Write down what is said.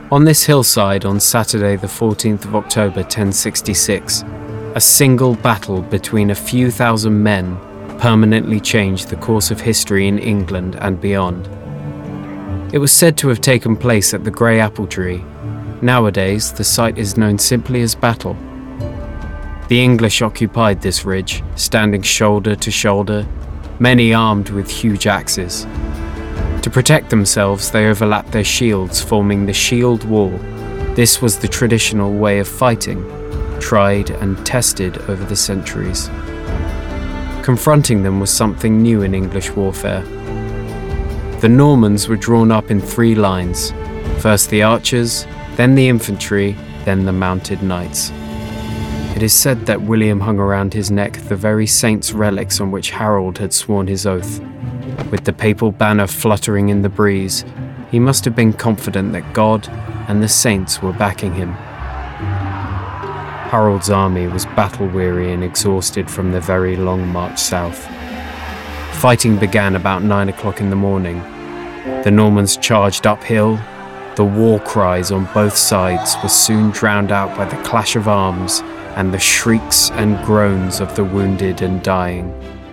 On this hillside on Saturday the 14th of October 1066, a single battle between a few thousand men permanently changed the course of history in England and beyond. It was said to have taken place at the Grey Apple Tree. Nowadays, the site is known simply as Battle. The English occupied this ridge, standing shoulder to shoulder, many armed with huge axes. To protect themselves, they overlapped their shields, forming the shield wall. This was the traditional way of fighting, tried and tested over the centuries. Confronting them was something new in English warfare. The Normans were drawn up in 3 lines, first the archers, then the infantry, then the mounted knights. It is said that William hung around his neck the very saints' relics on which Harold had sworn his oath. With the papal banner fluttering in the breeze, he must have been confident that God and the saints were backing him. Harold's army was battle-weary and exhausted from the very long march south. Fighting began about 9 o'clock in the morning. The Normans charged uphill. The war cries on both sides were soon drowned out by the clash of arms and the shrieks and groans of the wounded and dying.